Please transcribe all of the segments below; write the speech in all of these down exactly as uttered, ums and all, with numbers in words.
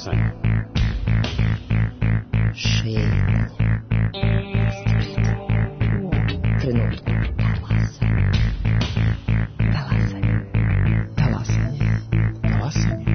Talasanje. Šetanje. Trenutku. Talasanje. Talasanje. Talasanje.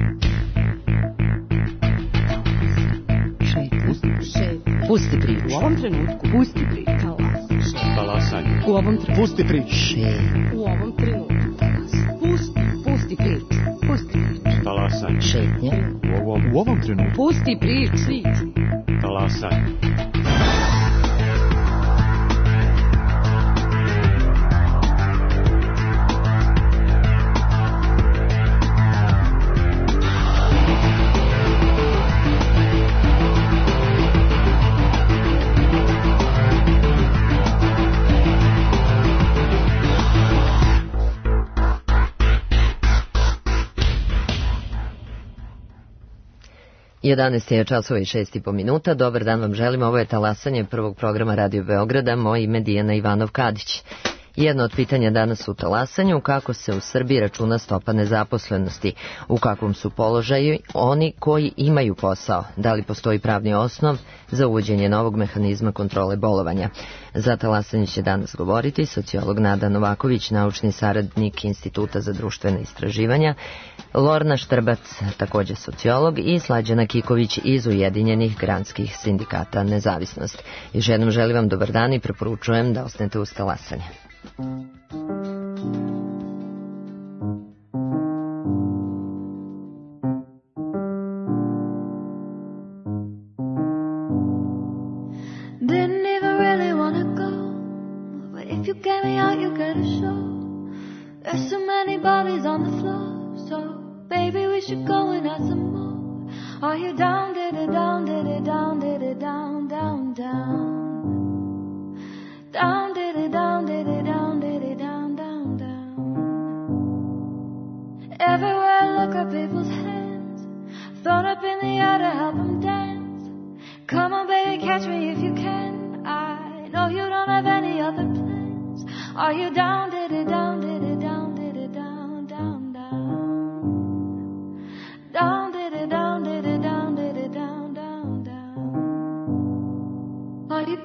Šetanje. Pusti priču. U ovom trenutku. Pusti priču. Talasanje. U ovom trenutku. Pusti priču. Šetanje. U ovom trenutku. Pusti. Pusti priču. Pusti priču. Talasanje. Šetnje. U ovom, u ovom trenutku. Pusti priču. Talasanje. jedanaest je časova i šest i po minuta. Dobar dan vam želim. Ovo je Talasanje prvog programa Radio Beograda. Moje ime Dijana Ivanov-Kadić. Jedno od pitanja danas u Talasanju, kako se u Srbiji računa stopa nezaposlenosti, u kakvom su položaju oni koji imaju posao, da li postoji pravni osnov za uvođenje novog mehanizma kontrole bolovanja. Za Talasanje će danas govoriti sociolog Nada Novaković, naučni saradnik Instituta za društvena istraživanja, Lorna Štrbac, također sociolog, i Slađana Kiković iz Ujedinjenih granskih sindikata Nezavisnost. Još jednom želim vam dobar dan i preporučujem da ostanete uz Talasanje. Didn't even really wanna go, but if you get me out, you get a show. There's so many bodies on the floor, so baby we should go and add some more. Are you down, did it down, did it down, did it down, down, down? Down, did it down, did it down, did it down, down, down. Everywhere I look at people's hands, thrown up in the air to help them dance. Come on baby, catch me if you can. I know you don't have any other plans. Are you down, did it down, did it down, did it down, down, down? Down, did it down, did it down, did it down, down, down. Are you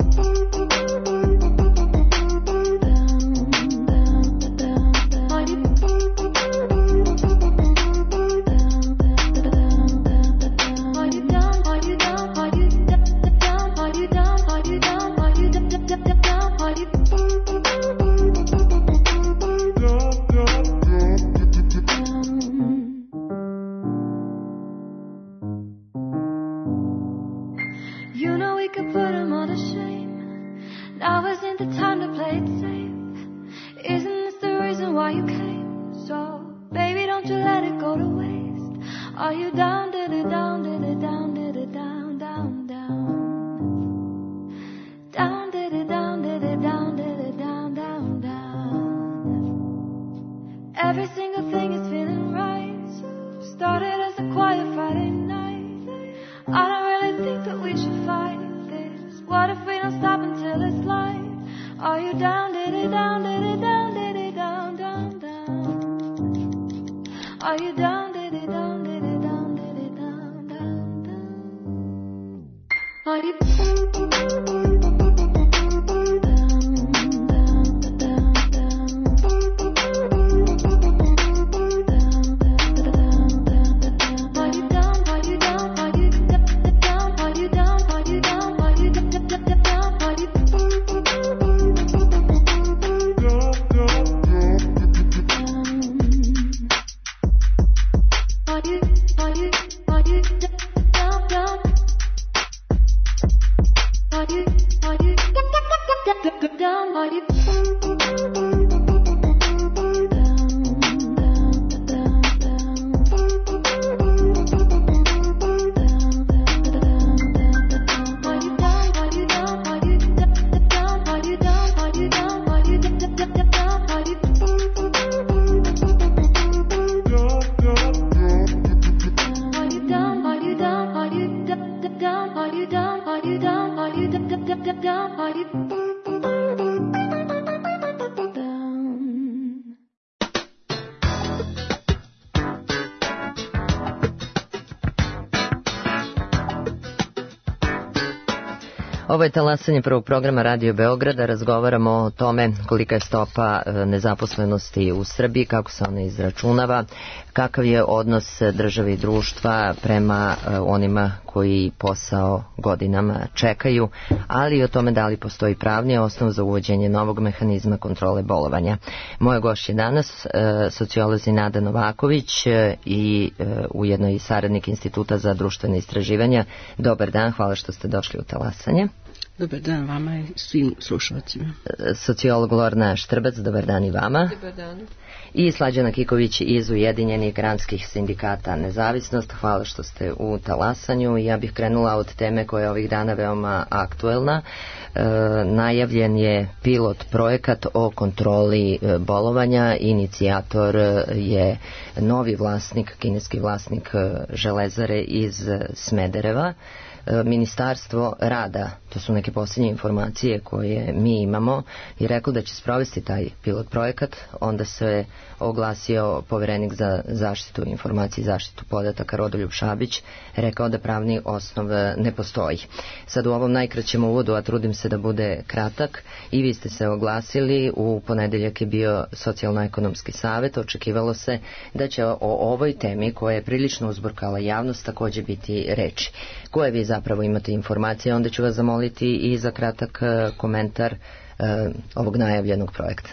Ovo je talasanje prvog programa Radio Beograda. Razgovaramo o tome kolika je stopa nezaposlenosti u Srbiji, kako se ona izračunava, kakav je odnos države i društva prema onima koji posao godinama čekaju, ali i o tome da li postoji pravni osnov za uvođenje novog mehanizma kontrole bolovanja. Moja gošća je danas sociolozi Nada Novaković i ujedno i saradnik Instituta za društvene istraživanja. Dobar dan, hvala što ste došli u talasanje. Dobar dan vama i svim slušalcima. Sociolog Lorna Štrbac, dobar dan i vama. Dobar dan. I Slađana Kiković iz Ujedinjenih granskih sindikata Nezavisnost, hvala što ste u talasanju. Ja bih krenula od teme koja je ovih dana veoma aktuelna. E, najavljen je pilot projekat o kontroli bolovanja. Inicijator je novi vlasnik, kineski vlasnik Železare iz Smedereva. Ministarstvo rada, to su neke posljednje informacije koje mi imamo, je reklo da će sprovesti taj pilot projekat. Onda se oglasio poverenik za zaštitu informacije i zaštitu podataka Rodoljub Šabić, rekao da pravni osnov ne postoji. Sad u ovom najkraćem uvodu, a trudim se da bude kratak, i vi ste se oglasili. U ponedeljak je bio socijalno-ekonomski savet. Očekivalo se da će o ovoj temi, koja je prilično uzburkala javnost, također biti reči. Koje vi zapravo imate informacije? Onda ću vas zamoliti i za kratak komentar uh, ovog najavljenog projekta.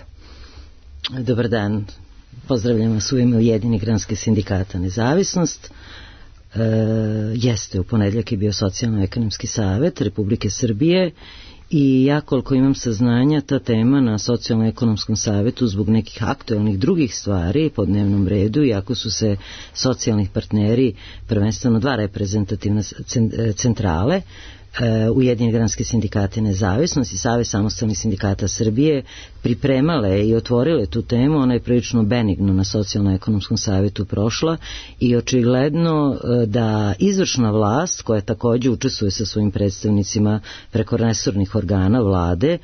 Dobar dan. Pozdravljam vas u ime Ujedinjenih granskih sindikata Nezavisnost. E, jeste, u ponedjeljak je bio socijalno-ekonomski savet Republike Srbije i ja koliko imam saznanja, ta tema na socijalno-ekonomskom savetu zbog nekih aktualnih drugih stvari po dnevnom redu, iako su se socijalnih partneri, prvenstveno dva reprezentativna centrale, Ujedinjeni granski sindikati Nezavisnost i Savez samostalnih sindikata Srbije, pripremale i otvorile tu temu. Ona je prilično benigno na socijalno-ekonomskom savetu prošla i očigledno da izvršna vlast, koja također učestvuje sa svojim predstavnicima preko resornih organa vlade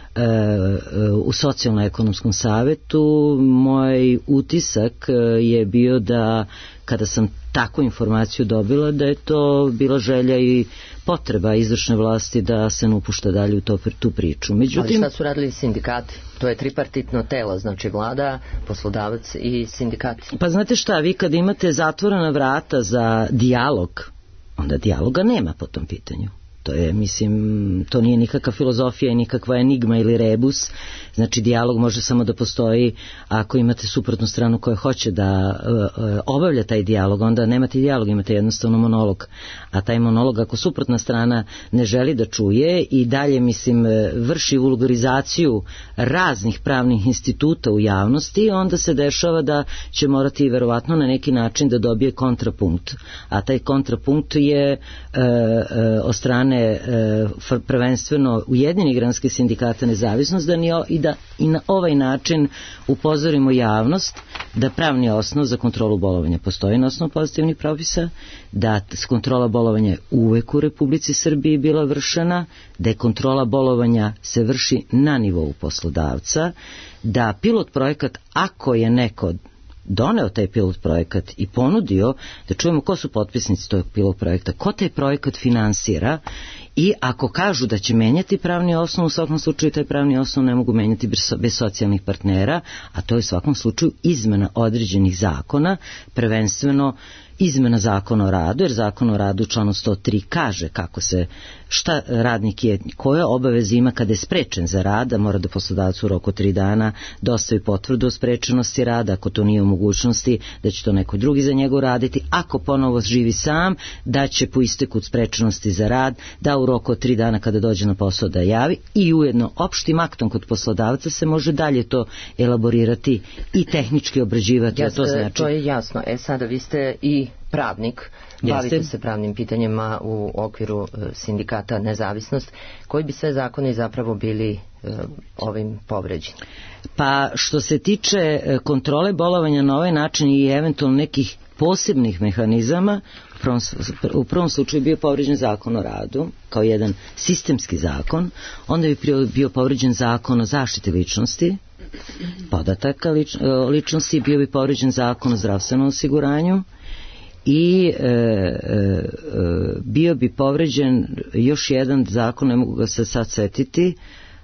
u socijalno-ekonomskom savetu, moj utisak je bio da kada sam takvu informaciju dobila, da je to bila želja i potreba izvršne vlasti da se ne upušta dalje u to, tu priču. Međutim, ali šta su radili sindikati? To je tripartitno telo, znači vlada, poslodavac i sindikati. Pa znate šta, vi kad imate zatvorena vrata za dijalog, onda dijaloga nema po tom pitanju. To je, mislim, to nije nikakva filozofija i nikakva enigma ili rebus. Znači, dijalog može samo da postoji ako imate suprotnu stranu koja hoće da uh, obavlja taj dijalog, onda nemate dijalog, imate jednostavno monolog. A taj monolog, ako suprotna strana ne želi da čuje i dalje, mislim, vrši vulgarizaciju raznih pravnih instituta u javnosti, onda se dešava da će morati verovatno na neki način da dobije kontrapunkt. A taj kontrapunkt je uh, uh, od strane prvenstveno Ujedinjenih granskih sindikata Nezavisnost, da i da i na ovaj način upozorimo javnost da pravni osnov za kontrolu bolovanja postoji na osnovu pozitivnih propisa, da kontrola bolovanja je uvek u Republici Srbiji bila vršena, da je kontrola bolovanja se vrši na nivou poslodavca, da pilot projekat, ako je neko doneo taj pilot projekat i ponudio, da čujemo ko su potpisnici tog pilot projekta, ko taj projekat finansira, i ako kažu da će menjati pravni osnov, u svakom slučaju taj pravni osnov ne mogu menjati bez socijalnih partnera, a to je u svakom slučaju izmena određenih zakona, prvenstveno izmena zakona o radu, jer zakon o radu članu sto tri kaže kako se, šta radnik je, koje obaveze ima kada je sprečen za rad, da mora da poslodavac u roku tri dana dostavi potvrdu o sprečenosti rada, ako to nije u mogućnosti, da će to neko drugi za njega uraditi, ako ponovo živi sam, da će po isteku sprečenosti za rad, da u roku od tri dana kada dođe na posao da javi, i ujedno opštim aktom kod poslodavca se može dalje to elaborirati i tehnički obrađivati. Jeste, to znači... to je jasno. E sada vi ste i pravnik, bavite Jeste. se pravnim pitanjima u okviru sindikata Nezavisnost. Koji bi sve zakoni zapravo bili uh, ovim povređeni? Pa što se tiče kontrole bolovanja na ovaj način i eventualno nekih posebnih mehanizama, u prvom, u prvom slučaju bio povređen zakon o radu kao jedan sistemski zakon, onda bi bio povređen zakon o zaštiti ličnosti, podataka lič, ličnosti, bio bi povređen zakon o zdravstvenom osiguranju i e, e, bio bi povređen još jedan zakon, ne mogu ga se sad setiti,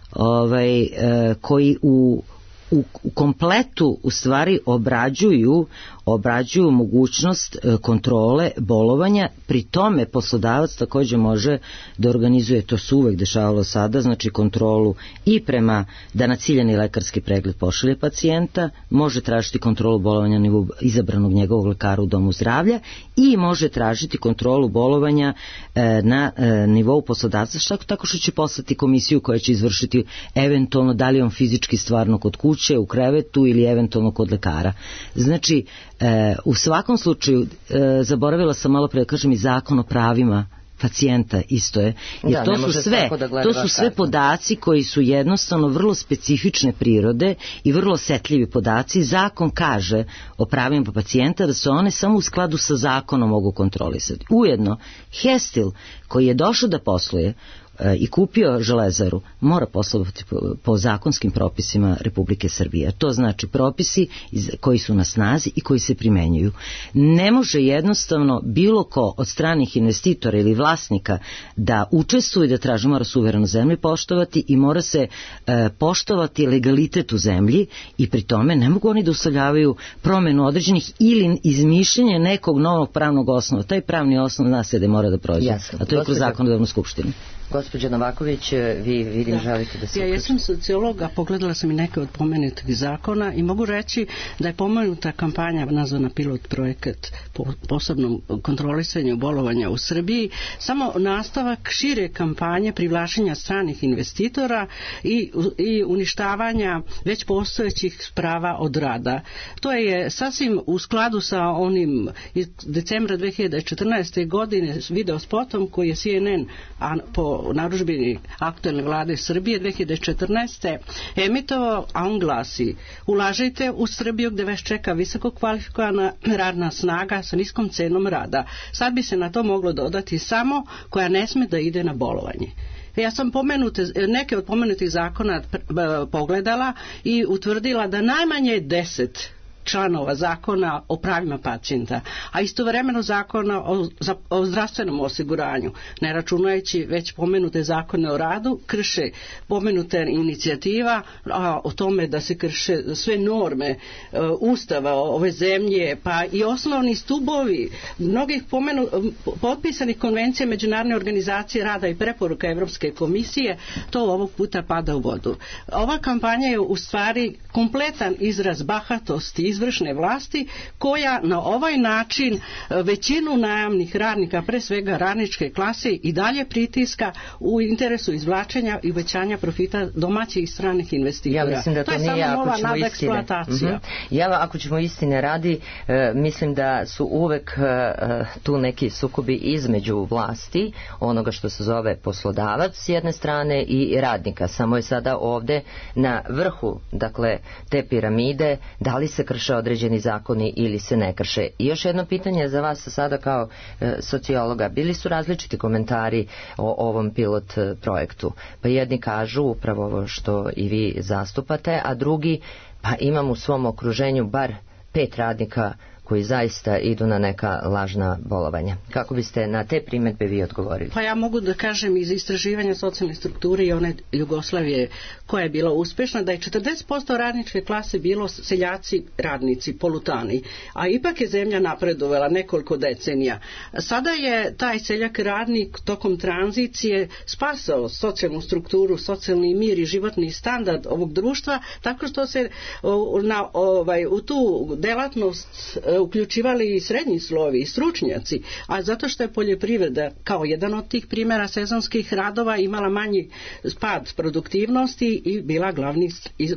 ovaj, e, koji u U, u kompletu u stvari obrađuju obrađuju mogućnost e, kontrole bolovanja, pri tome poslodavac takođe može da organizuje, to se uvek dešavalo sada, znači kontrolu i prema da na ciljani lekarski pregled pošalje pacijenta, može tražiti kontrolu bolovanja na nivou izabranog njegovog lekara u domu zdravlja i može tražiti kontrolu bolovanja e, na e, nivou poslodavca, što tako što će poslati komisiju koja će izvršiti eventualno da li on fizički stvarno kod kuće, u krevetu ili eventualno kod lekara. Znači, e, u svakom slučaju, e, zaboravila sam malo pre da kažem i zakon o pravima pacijenta isto je, jer da, to su sve da to su sve podaci koji su jednostavno vrlo specifične prirode i vrlo osetljivi podaci. Zakon kaže o pravima pacijenta da se one samo u skladu sa zakonom mogu kontrolisati. Ujedno, Hestil koji je došao da posluje i kupio Železaru, mora poslovati po, po zakonskim propisima Republike Srbije. To znači propisi iz, koji su na snazi i koji se primenjuju. Ne može jednostavno bilo ko od stranih investitora ili vlasnika da učestvuje i da traži, mora suverenu zemlju poštovati i mora se e, poštovati legalitet u zemlji i pri tome ne mogu oni da ustavljavaju promenu određenih ili izmišljenje nekog novog pravnog osnova. Taj pravni osnov nas je da mora da prođe. Jasno. A to je kroz zakonodavnu skupštinu. Gospođa Novaković, vi vidim da. želite da se... Ja jesam sociolog, a pogledala sam i neke od pomenutih zakona i mogu reći da je pomenuta kampanja nazvana pilot projekat po posebnom kontrolisanju bolovanja u Srbiji samo nastavak šire kampanje privlačenja stranih investitora i, i uništavanja već postojećih prava od rada. To je sasvim u skladu sa onim iz decembra dve hiljade četrnaeste. godine video spotom koji je C N N a po narudžbini aktuelne vlade Srbije dve hiljade četrnaeste. emitovao, a on glasi: ulažite u Srbiju gde vas čeka visoko kvalifikovana radna snaga sa niskom cenom rada. Sad bi se na to moglo dodati samo koja ne sme da ide na bolovanje. Ja sam pomenute, neke od pomenutih zakona pogledala i utvrdila da najmanje deset članova zakona o pravima pacijenta, a istovremeno zakona o, za, o zdravstvenom osiguranju, ne računajući već pomenute zakone o radu, krše pomenute inicijativa a, o tome da se krše sve norme e, ustava ove zemlje, pa i osnovni stubovi mnogih pomenu, potpisanih konvencija Međunarodne organizacije rada i preporuka Evropske komisije, to ovog puta pada u vodu. Ova kampanja je u stvari kompletan izraz bahatosti izvršne vlasti koja na ovaj način većinu najamnih radnika, pre svega radničke klase, i dalje pritiska u interesu izvlačenja i uvećanja profita domaćih i stranih investitora. Ja mislim da to, to je nije samo ako ćemo nova istine. eksploatacija. Mm-hmm. Ja ako ćemo istine radi, e, mislim da su uvek e, tu neki sukobi između vlasti, onoga što se zove poslodavac s jedne strane i radnika. Samo je sada ovde na vrhu, dakle, te piramide, da li se krše određeni zakoni ili se ne krše. I još jedno pitanje za vas sada kao e, sociologa. Bili su različiti komentari o ovom pilot projektu. Pa jedni kažu upravo ovo što i vi zastupate, a drugi, pa imam u svom okruženju bar pet radnika koji zaista idu na neka lažna bolovanja. Kako biste na te primedbe vi odgovorili? Pa ja mogu da kažem iz istraživanja socijalne strukture i one Jugoslavije koja je bila uspešna, da je četrdeset posto radničke klase bilo seljaci, radnici, polutani, a ipak je zemlja napredovala nekoliko decenija. Sada je taj seljak radnik tokom tranzicije spasao socijalnu strukturu, socijalni mir i životni standard ovog društva tako što se na, ovaj, u tu delatnost uključivali i srednji slovi i stručnjaci, a zato što je poljoprivreda kao jedan od tih primjera sezonskih radova imala manji pad produktivnosti i bila glavni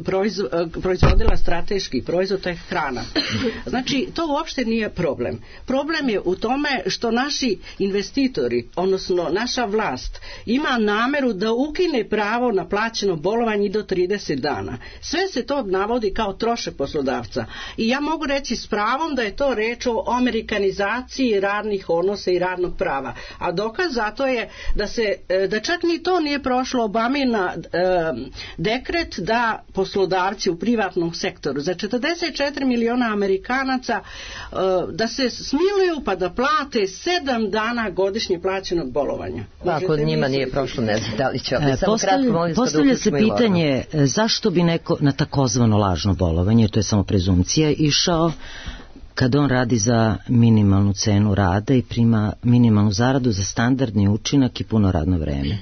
proizvodila strateški proizvod, to je hrana. Znači, to uopšte nije problem. Problem je u tome što naši investitori, odnosno naša vlast, ima nameru da ukine pravo na plaćeno bolovanje do trideset dana. Sve se to navodi kao trošak poslodavca. I ja mogu reći s pravom da je je to reč o amerikanizaciji radnih odnosa i radnog prava. A dokaz za to je da se da čak ni to nije prošlo Obamina e, dekret da poslodavci u privatnom sektoru za četrdeset četiri miliona Amerikanaca e, da se smiluju pa da plate sedam dana godišnje plaćenog bolovanja. Pa ako njima nije prošlo, ne znam da li će ovdje. Samo Postavlja, kratko, molim postavlja se pitanje zašto bi neko na takozvano lažno bolovanje, to je samo prezumcija, išao kad on radi za minimalnu cenu rada i prima minimalnu zaradu za standardni učinak i puno radno vreme.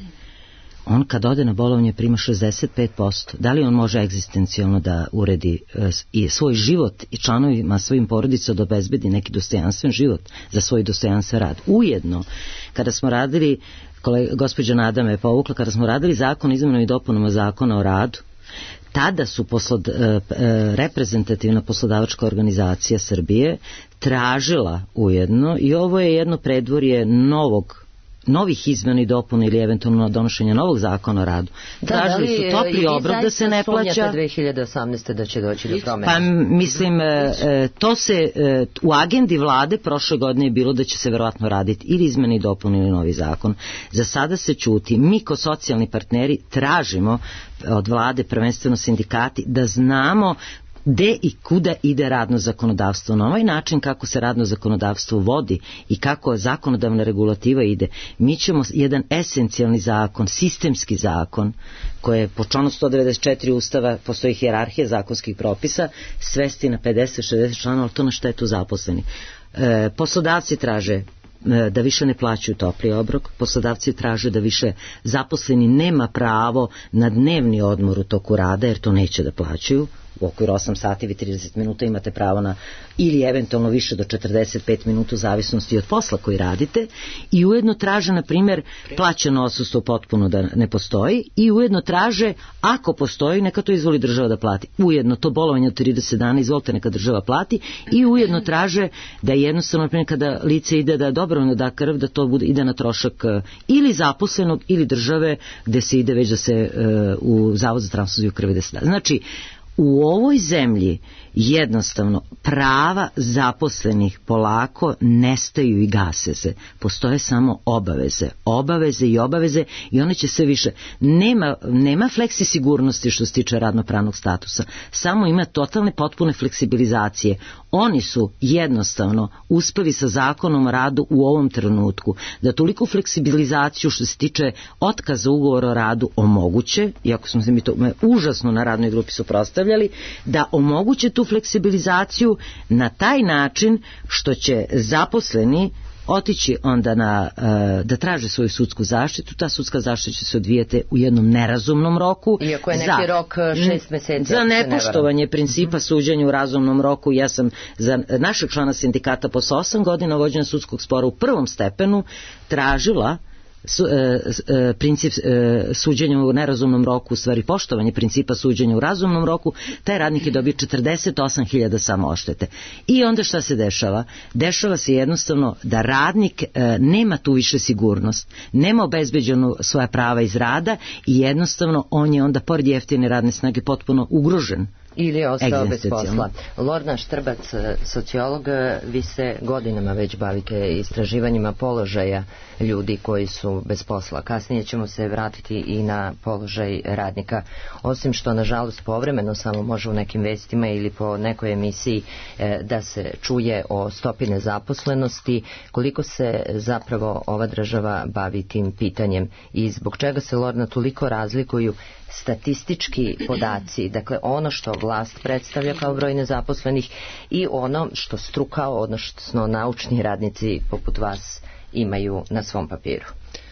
On kad ode na bolovanje prima šezdeset pet posto. Da li on može egzistencijalno da uredi uh, i svoj život i članovima svojim porodica da obezbedi neki dostojanstven život za svoj dostojanstven rad? Ujedno, kada smo radili, kolega, gospođa Nada me je povukla, kada smo radili zakon o izmenama i dopunama zakona o radu, tada su poslod, e, e, reprezentativna poslodavačka organizacija Srbije tražila ujedno, i ovo je jedno predvorje novog novih izmena i dopuna ili eventualno donošenja novog zakona o radu. Tražili da, su topli obrok da se ne plaća. dve hiljade osamnaeste da će doći do promjena? Pa mislim, e, to se e, u agendi vlade prošle godine je bilo da će se verovatno raditi ili izmene i dopune ili novi zakon. Za sada se ćuti. Mi kao socijalni partneri tražimo od vlade, prvenstveno sindikati, da znamo gde i kuda ide radno zakonodavstvo. Na ovaj način kako se radno zakonodavstvo vodi i kako zakonodavna regulativa ide, mi ćemo jedan esencijalni zakon, sistemski zakon, koje je po članu sto devedeset četiri Ustava, postoji hijerarhija zakonskih propisa, svesti na pedeset šezdeset članova, ali to na štetu zaposleni. E, poslodavci traže da više ne plaćaju topli obrok, poslodavci traže da više zaposleni nema pravo na dnevni odmor u toku rada, jer to neće da plaćaju. U okviru osam sati vi trideset minuta imate pravo na, ili eventualno više do četrdeset pet minuta u zavisnosti od posla koji radite, i ujedno traže, na primjer, plaćeno odsustvo potpuno da ne postoji, i ujedno traže, ako postoji, neka to izvoli država da plati. Ujedno to bolovanje od trideset dana, izvolite, neka država plati, i ujedno traže da jednostavno, na primjer, kada lice ide da dobrovoljno da krv, da to bude, ide na trošak ili zaposlenog ili države, gde se ide već da se uh, u Zavod za transfuziju krvi da se da. Znači, u ovoj zemlji jednostavno prava zaposlenih polako nestaju i gase se. Postoje samo obaveze. Obaveze i obaveze, i one će sve više. Nema, nema fleksi sigurnosti što se tiče radnopravnog statusa. Samo ima totalne potpune fleksibilizacije. Oni su jednostavno uspeli sa zakonom o radu u ovom trenutku da toliko fleksibilizaciju što se tiče otkaza ugovora o radu omoguće, iako smo se mi to užasno na radnoj grupi suprotstavljali, da omoguće tu fleksibilizaciju na taj način što će zaposleni otići onda na, da traže svoju sudsku zaštitu. Ta sudska zaštita će se odvijati u jednom nerazumnom roku. Iako je neki za, rok šest meseci. Za nepoštovanje principa mm-hmm. suđenja u razumnom roku. Ja sam za našeg člana sindikata posle osam godina vođenja sudskog spora u prvom stepenu tražila Su, e, e, princip e, suđenja u nerazumnom roku, u stvari poštovanje principa suđenja u razumnom roku. Taj radnik je dobio četrdeset osam hiljada samo oštete. I onda šta se dešava? Dešava se jednostavno da radnik e, nema tu više sigurnost, nema obezbeđenu svoja prava iz rada, i jednostavno on je onda pored jeftine radne snage potpuno ugrožen. Ili je ostao bez posla. Lorna Štrbac, sociolog, vi se godinama već bavite istraživanjima položaja ljudi koji su bez posla. Kasnije ćemo se vratiti i na položaj radnika. Osim što, nažalost, povremeno samo može u nekim vestima ili po nekoj emisiji da se čuje o stopi nezaposlenosti, koliko se zapravo ova država bavi tim pitanjem i zbog čega se, Lorna, toliko razlikuju statistički podaci, dakle ono što vlast predstavlja kao broj nezaposlenih i ono što struka, odnosno naučni radnici poput vas imaju na svom papiru.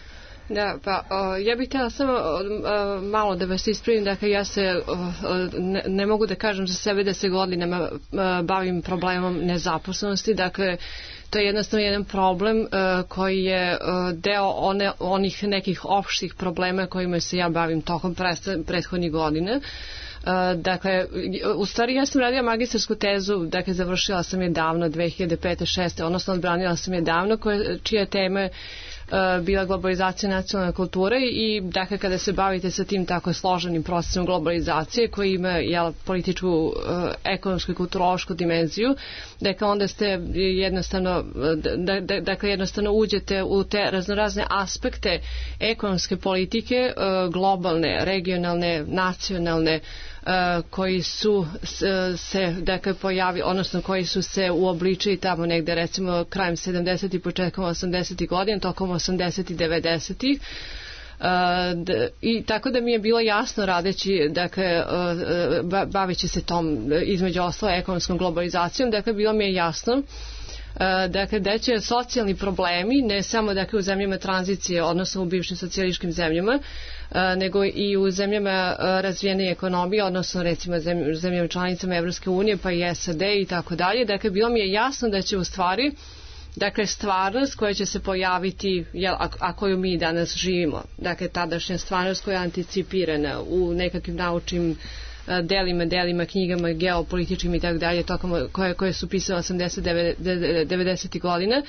Da, pa o, ja bih htjela samo o, malo da vas ispravim, dakle ja se o, ne, ne mogu da kažem za sebe da se godinama o, bavim problemom nezaposlenosti, dakle to je jednostavno jedan problem uh, koji je uh, deo one, onih nekih opštih problema kojima se ja bavim tokom prethodnih godina. Uh, dakle, u stvari ja sam radila magistarsku tezu, dakle završila sam je davno dve hiljade pete šeste odnosno odbranila sam je davno, koje, čija tema bila globalizacija nacionalne kulture i dakle kada se bavite sa tim tako složenim procesom globalizacije koji ima jel, političku, ekonomsku i kulturološku dimenziju, dakle onda ste jednostavno da, da, dakle jednostavno uđete u te raznorazne aspekte ekonomske politike, globalne, regionalne, nacionalne, koji su se dakle pojavili, odnosno koji su se uobličili tamo negde recimo krajem sedamdesetih i početkom osamdesetih godina, tokom osamdesetih i devedesetih. Uh, i tako da mi je bilo jasno radeći, dakle uh, baveći se tom između ostalo ekonomskom globalizacijom, dakle bilo mi je jasno uh, dakle da će socijalni problemi ne samo dakle u zemljama tranzicije, odnosno u bivšim socijalističkim zemljama, uh, nego i u zemljama uh, razvijene ekonomije, odnosno recimo zemlj, zemljama članicama Evropske unije pa i S A D i tako dalje, dakle bilo mi je jasno da će u stvari dakle stvarnost koja će se pojaviti, jel, a, a koju mi danas živimo, dakle tadašnja stvarnost koja je anticipirana u nekakvim naučnim a, delima, delima, knjigama, geopolitičkim i tako dalje, tokom koje, koje su pisane osamdeset devedesetih godina.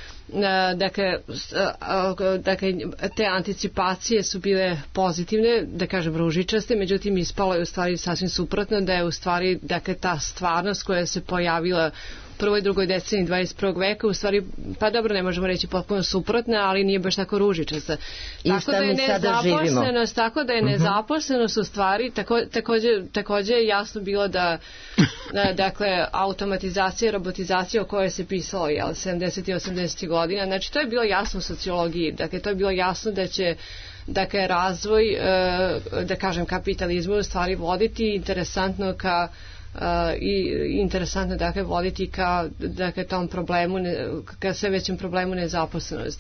A, dakle, a, dakle, te anticipacije su bile pozitivne, da kažem ružičaste, međutim ispalo je u stvari sasvim suprotno, da je u stvari dakle, ta stvarnost koja se pojavila prvoj i drugoj deceniji dvadeset prvog veka u stvari, pa dobro, ne možemo reći potpuno suprotna, ali nije baš tako ružičasta. I tako da je nezaposlenost, tako da je nezaposlenost u stvari tako, također, također je jasno bilo da, da dakle automatizacija i robotizacija o kojoj se pisalo jel, sedamdesetih i osamdesetih godina, znači to je bilo jasno u sociologiji, dakle to je bilo jasno da će dakle razvoj, da kažem kapitalizmu u stvari voditi interesantno ka Uh, i interesantno dakle voditi ka dakle tom problemu, ka sve većem problemu nezaposlenosti.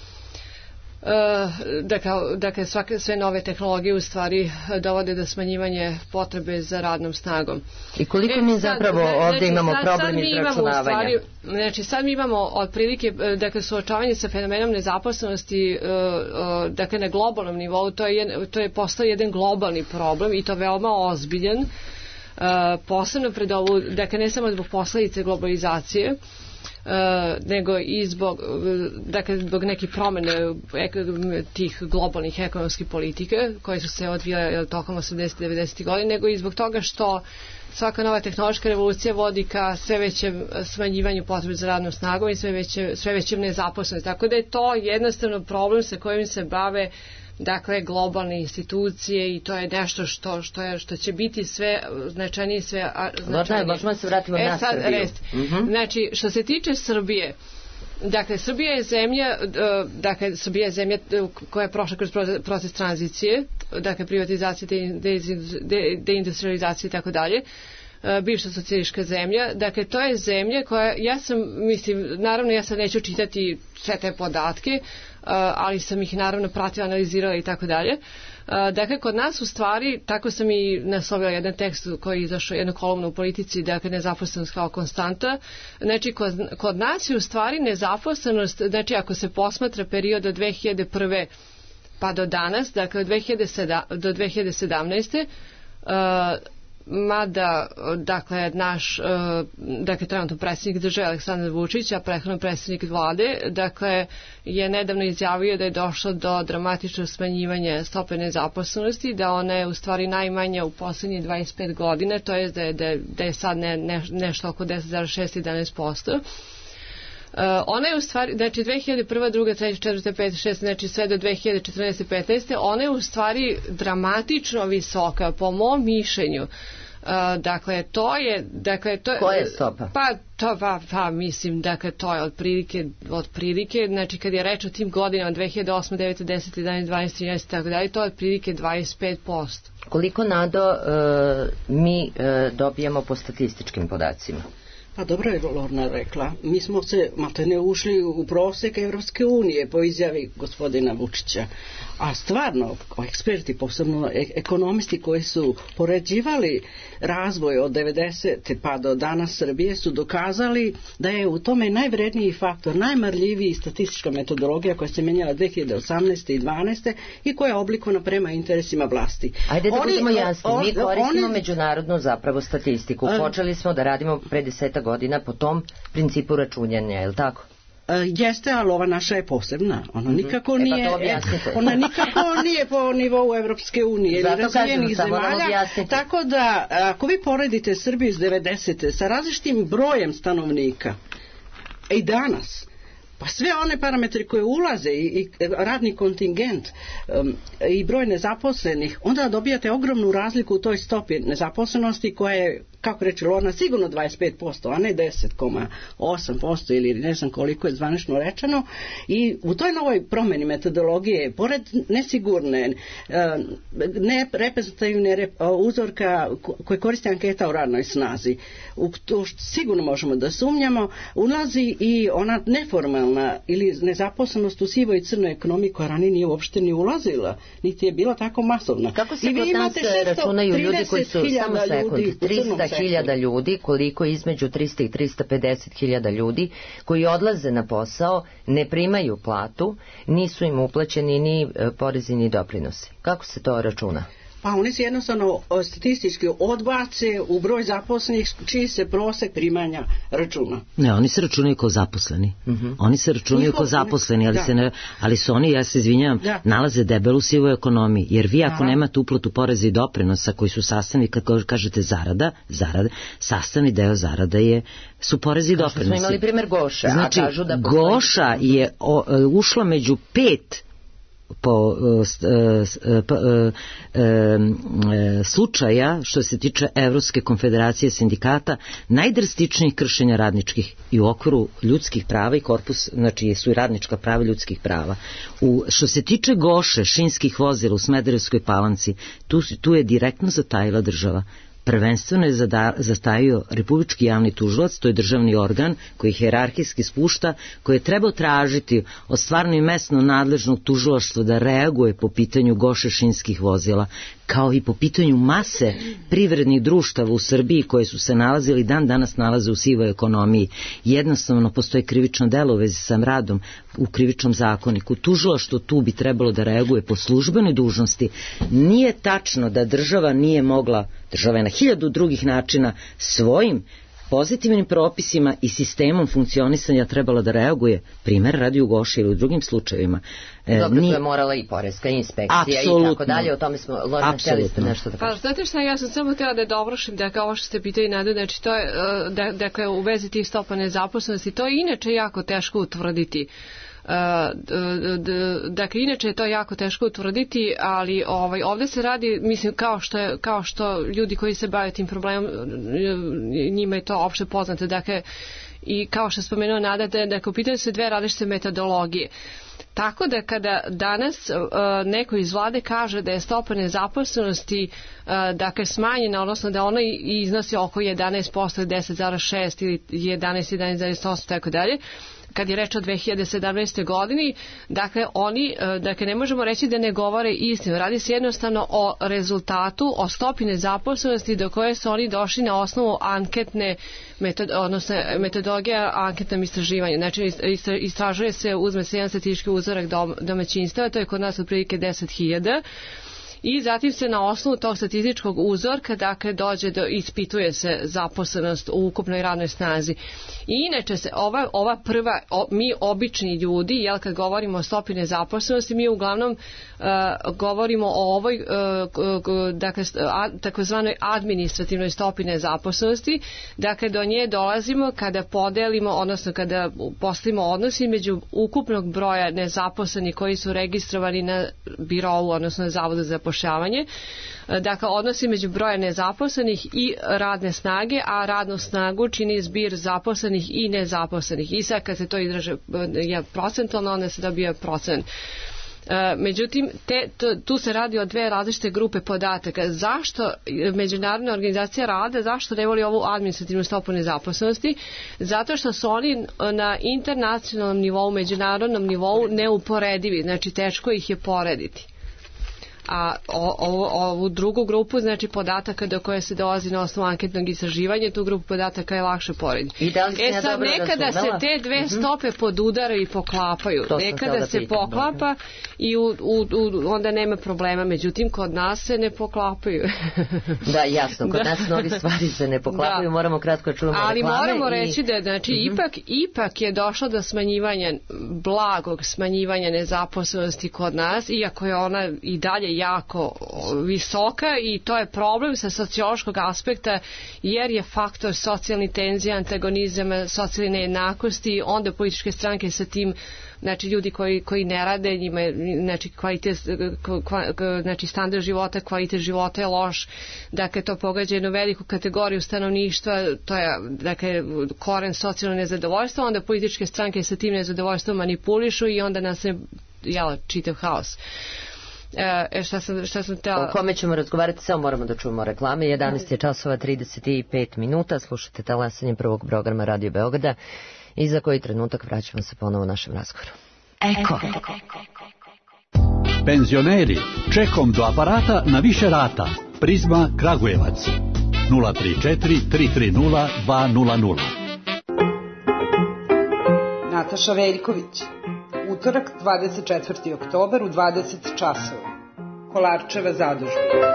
Uh, dakle, dakle svake, sve nove tehnologije u stvari dovode do smanjivanja potrebe za radnom snagom. I koliko e, mi zapravo sad, ovdje znači, imamo sad, problem sad izračunavanja? Stvari, znači sad mi imamo otprilike dakle suočavanje sa fenomenom nezaposlenosti uh, uh, dakle na globalnom nivou, to je, to je postao jedan globalni problem i to veoma ozbiljan. Uh, posebno pred ovu, dakle ne samo zbog posljedice globalizacije, uh, nego i zbog, dakle, zbog nekih promjene tih globalnih ekonomskih politike koje su se odvijale tokom osamdesetih i devedesetih godina, nego i zbog toga što svaka nova tehnološka revolucija vodi ka sve većem smanjivanju potrebe za radnom snagom i sve, veće, sve većem nezaposlenosti. Tako da je to jednostavno problem sa kojim se bave dakle globalne institucije i to je nešto što što je što će biti sve značajnije, sve značajnije. Možemo se vratiti e, na sad, Srbiju. Mm-hmm. Znači što se tiče Srbije, dakle Srbija je zemlja, dakle Srbija je zemlja koja je prošla kroz proces tranzicije, dakle privatizacije, deindustrializacije i tako dalje. Bivša socijalistička zemlja, dakle to je zemlja koja, ja sam, mislim, naravno ja sad neću čitati sve te podatke, ali sam ih naravno pratila, analizirala i tako dalje. Dakle, kod nas u stvari, tako sam i naslovila jedan tekst koji je izašao, jednu kolumnu u Politici, dakle nezaposlenost kao konstanta. Znači, kod, kod nas je u stvari nezaposlenost, znači ako se posmatra period od dve hiljade prve pa do danas, dakle od dve hiljade sedam, do dve hiljade sedamnaeste. Uh, mada dakle naš dakle trenutno predsjednik države Aleksandar Vučić, a prethodno predsjednik vlade, dakle je nedavno izjavio da je došlo do dramatičnog smanjivanja stope nezaposlenosti, da ona je u stvari najmanja u posljednjih dvadeset pet godina, to je da je, da je, da je sad ne, ne, nešto oko deset zarez šest do jedanaest posto. Uh, ona je u stvari, znači dve hiljade prva, druga, treća, četvrta, peta, šesta, znači sve do dve hiljade četrnaeste, petnaeste. Ona je u stvari dramatično visoka, po mom mišljenju. Uh, dakle, to je... Dakle, to, koja je stopa? Pa, to, pa, pa, mislim, dakle, to je otprilike, otprilike, znači kad je reč o tim godinama dve hiljade osme, devete, desete, jedanaeste, dvanaeste, trinaeste, tako dalje, to je otprilike dvadeset pet posto. Koliko, Nado, uh, mi uh, dobijamo po statističkim podacima? Pa dobro je Lorna rekla, mi smo se maltene ušli u prosjek Evropske unije po izjavi gospodina Vučića, a stvarno eksperti, posebno ekonomisti koji su poređivali razvoj od devedesete pa do danas Srbije su dokazali da je u tome najvredniji faktor, najmarljiviji statistička metodologija koja se menjala dve hiljade osamnaeste i dvanaeste i koja je oblikovana prema interesima vlasti. Ajde da oni, budemo jasni, on, mi koristimo oni, međunarodnu zapravo statistiku. Počeli smo da radimo pre deseta godina po tom principu računjanja, je li tako? Jeste, ali ova naša je posebna. Ona nikako E, pa nije, to objasnite. ona nikako nije po nivou Evropske unije ili Zato razvijenih kažem, samo nam zemalja. objasnite. Tako da, ako vi poredite Srbiju iz devedesete sa različitim brojem stanovnika i danas, pa sve one parametre koje ulaze i, i radni kontingent um, i broj nezaposlenih, onda dobijate ogromnu razliku u toj stopi nezaposlenosti koja je, kako reći Lorna, sigurno dvadeset pet posto, a ne deset zarez osam posto ili ne znam koliko je zvanično rečeno. I u toj novoj promjeni metodologije, pored nesigurne, ne reprezentativne uzorka koje koristi anketa o radnoj snazi, u to sigurno možemo da sumnjamo, ulazi i ona neformalna ili nezaposlenost u sivoj i crnoj ekonomiji koja ranije nije uopšte ni ulazila, niti je bila tako masovna. Kako se I vi kod nas imate računaju ljudi koji su, samo sekund, trista hiljada ljudi, koliko između trista i trista pedeset hiljada ljudi koji odlaze na posao, ne primaju platu, nisu im uplaćeni ni porezi ni doprinosi. Kako se to računa? Pa oni se jednostavno statistički odbace u broj zaposlenih čiji se prosek primanja računa. Ne, oni se računaju kao zaposleni. Mm-hmm. Oni se računaju Njiho, kao zaposleni, ali, se ne, ali su oni, ja se izvinjavam, da. nalaze debelu sivoj ekonomiji. Jer vi ako Aha. nemate uplatu poreza i doprinosa koji su sastavni, kad kažete zarada, zarada, sastavni deo zarada je su porezi i doprinosi. Smo imali primjer Goša. Znači, a kažu da Goša je o, ušla među pet po uh, uh, uh, uh, slučaja što se tiče Evropske konfederacije sindikata najdrastičnijih kršenja radničkih i u okviru ljudskih prava i korpus, znači su i radnička prava ljudskih prava. U, što se tiče Goše, šinskih vozila u Smederevskoj Palanci, tu, tu je direktno zatajila država. Prvenstveno je zatajio Republički javni tužilac, to je državni organ koji hijerarhijski spušta, koji je trebao tražiti od stvarno i mesno nadležnog tužilaštva da reaguje po pitanju Goše šinskih vozila, kao i po pitanju mase privrednih društava u Srbiji koje su se nalazili dan danas nalaze u sivoj ekonomiji. Jednostavno postoji krivično delo u vezi sa radom u krivičnom zakoniku. Tužilaštvo tu bi trebalo da reaguje po službenoj dužnosti. Nije tačno da država nije mogla, država je na hiljadu drugih načina svojim pozitivnim propisima i sistemom funkcionisanja trebala da reaguje, primjer radi u Goši ili u drugim slučajevima. E, Dobro, ni... to je morala i poreska inspekcija Absolutno. I tako dalje, o tome smo, Lorna, htjeli ste nešto da kažete. Pa, znate šta, ja sam samo htjela da dovršim, da kao što ste pitali Nadu, znači to je, da, dakle, u vezi tih stopa nezaposlenosti, to je inače jako teško utvrditi. Uh, dakle, inače je to jako teško utvrditi, ali ovaj, ovdje se radi, mislim, kao što, je, kao što ljudi koji se bave tim problemom, njima je to opšte poznato, dakle, i kao što spomenuo Nada, da, dakle, u pitanju su dve različite metodologije. Tako da kada danas uh, neko iz vlade kaže da je stopa nezaposlenosti uh, dakle smanjena, odnosno da ona iznosi oko jedanaest posto, deset zarez šest ili jedanaest, jedanaest zarez osam, tako dalje, kad je reč o dve hiljade sedamnaestoj godini, dakle oni, dakle ne možemo reći da ne govore istinu. Radi se jednostavno o rezultatu, o stopi nezaposlenosti do koje su oni došli na osnovu anketne metod, odnosno metodologija anketnom istraživanju. Znači istražuje se, uzme se jedan statistički uzorak dom, domaćinstva, to je kod nas otprilike deset hiljada. I zatim se na osnovu tog statističkog uzorka, dakle, dođe do, ispituje se zaposlenost u ukupnoj radnoj snazi. I inače se ova, ova prva, o, mi obični ljudi, jel, kad govorimo o stopi nezaposlenosti, mi uglavnom uh, govorimo o ovoj, uh, dakle, a, takozvanoj administrativnoj stopi nezaposlenosti, dakle, do nje dolazimo kada podelimo, odnosno kada postavimo odnosi među ukupnog broja nezaposlenih koji su registrovani na birovu, odnosno na Zavodu za zapošljavanje. Dakle, odnosi među broja nezaposlenih i radne snage, a radnu snagu čini zbir zaposlenih i nezaposlenih. I sad kad se to izraže ja, procentualno, onda se dobija procent. E, međutim, te, to, tu se radi o dve različite grupe podataka. Zašto Međunarodna organizacija rada, zašto ne voli ovu administrativnu stopu nezaposlenosti? Zato što su oni na internacionalnom nivou, međunarodnom nivou neuporedivi, znači teško ih je porediti. A o, o, ovu drugu grupu, znači podataka do koje se dolazi na osnovu anketnog istraživanja, tu grupu podataka je lakše porediti. E sad, nekada se te dve stope podudaraju i poklapaju. To nekada se pitam, poklapa dobro. I u, u, u, onda nema problema. Međutim, kod nas se ne poklapaju. Da, jasno. Kod da. nas mnogi stvari se ne poklapaju. Da. Moramo kratko čuvamo ali reklame. Ali moramo i... reći da znači, uh-huh. ipak, ipak je došlo do smanjivanja, blagog smanjivanja nezaposlenosti kod nas, iako je ona i dalje jako visoka i to je problem sa sociološkog aspekta jer je faktor socijalni tenzija, antagonizam, socijalne jednakosti, onda političke stranke sa tim, znači ljudi koji, koji ne rade, njima je, znači, kvalitet, kva, znači standard života, kvalitet života je loš, dakle to pogađa jednu veliku kategoriju stanovništva, to je dakle koren socijalno nezadovoljstvo, onda političke stranke sa tim nezadovoljstvom manipulišu i onda nas je jela, čitav haos. E, šta sam, šta sam tela... O kome ćemo razgovarati, samo moramo da čujemo reklame. jedanaest je časova trideset pet minuta, slušate talasanje prvog programa Radio Beograda i za koji trenutak vraćamo se ponovo u našem razgovoru. Eko. Penzioneri, čekom do aparata na više rata. Prizma Kragujevac nula tri četiri tri tri nula dva nula nula. Nataša Veljković. Utorak, dvadeset četvrti oktobar u dvadeset časova. Kolarčeva zadužbina.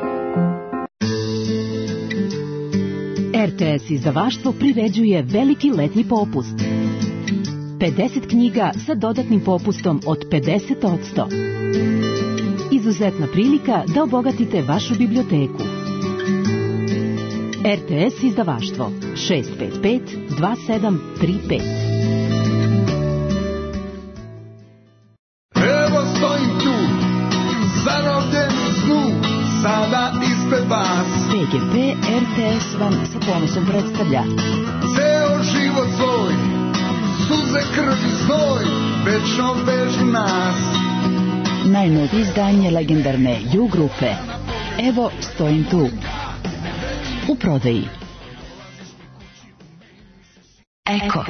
R T S izdavaštvo priređuje veliki letnji popust. pedeset knjiga sa dodatnim popustom od pedeset posto. Izuzetna prilika da obogatite vašu biblioteku. R T S izdavaštvo šest pet pet dva sedam tri pet. Evo stojim tu, zarobljen u snu, sada ispred vas. P G P R T S vam sa ponosom predstavlja ceo život svoj, suze, krv i znoj, večno vežu nas. Najnovije izdanje legendarne Ju grupe Evo stojim tu, u prodaji. Eko.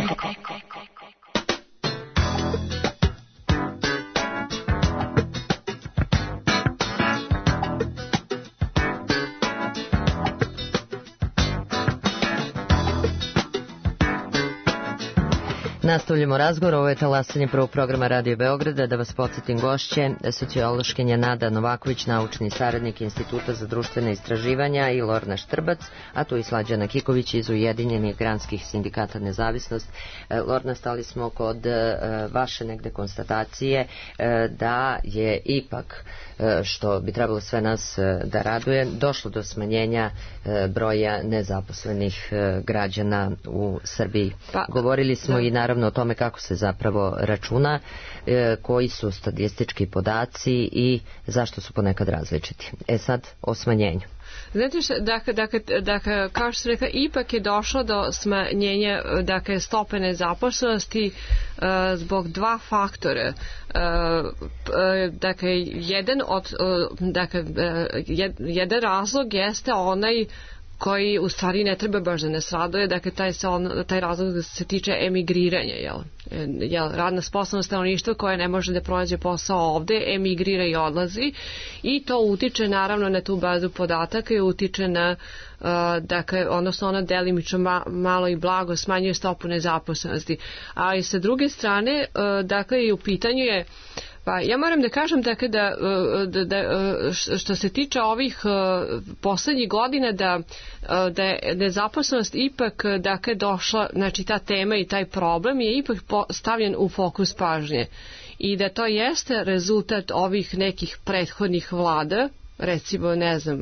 Nastavljamo razgovor, ovo je talasanje prvog programa Radio Beograda. Da vas podsjetim gošće, sociološkinja Nada Novaković, naučni saradnik Instituta za društvene istraživanja, i Lorna Štrbac, a tu i Slađana Kiković iz Ujedinjenih granskih sindikata Nezavisnost. Lorna, stali smo kod vaše negde konstatacije da je ipak, što bi trebalo sve nas da raduje, došlo do smanjenja broja nezaposlenih građana u Srbiji. Pa, govorili smo da. i naravno o tome kako se zapravo računa, koji su statistički podaci i zašto su ponekad različiti. E sad o smanjenju. Znate što, dakle, dakle, dakle, kao što sam rekla, ipak je došlo do smanjenja dakle, stope nezaposlenosti uh, zbog dva faktora. Uh, uh, dakle, jedan, od, uh, dakle, uh, jed, jedan razlog jeste onaj koji u stvari ne treba baš da nas raduje, dakle taj, se on, taj razlog se tiče emigriranja, jel? Jel, radna sposobnost stanovništva koja ne može da pronađe posao ovde, emigrira i odlazi i to utiče naravno na tu bazu podataka i utiče na, uh, dakle, odnosno ona delimično ma, malo i blago smanjuje stopu nezaposlenosti. Ali sa druge strane, uh, dakle, i u pitanju je Pa ja moram da kažem dakle, da, da, da što se tiče ovih poslednjih godina da, da je nezaposlenost ipak dakle, došla, znači ta tema i taj problem je ipak stavljen u fokus pažnje i da to jeste rezultat ovih nekih prethodnih vlada, recimo, ne znam,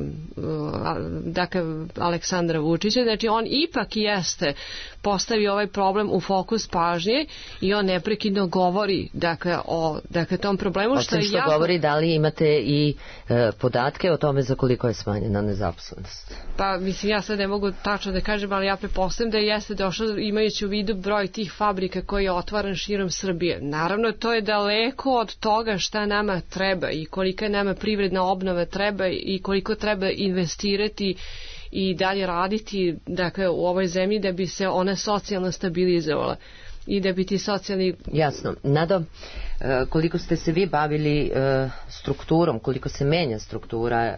dakle, Aleksandra Vučića, znači on ipak jeste postavio ovaj problem u fokus pažnje i on neprekidno govori, dakle, o dakle, tom problemu. Osim što, je što jako... govori, da li imate i e, podatke o tome za koliko je smanjena nezaposlenost? Pa, mislim, ja sad ne mogu tačno da kažem, ali ja prepostavljam da jeste došlo, imajući u vidu broj tih fabrika koji je otvaran širom Srbije. Naravno, to je daleko od toga šta nama treba i kolika nama privredna obnova treba i koliko treba investirati i dalje raditi, dakle, u ovoj zemlji da bi se ona socijalno stabilizovala. i da bi ti socijalni... Jasno. Nado, koliko ste se vi bavili strukturom, koliko se menja struktura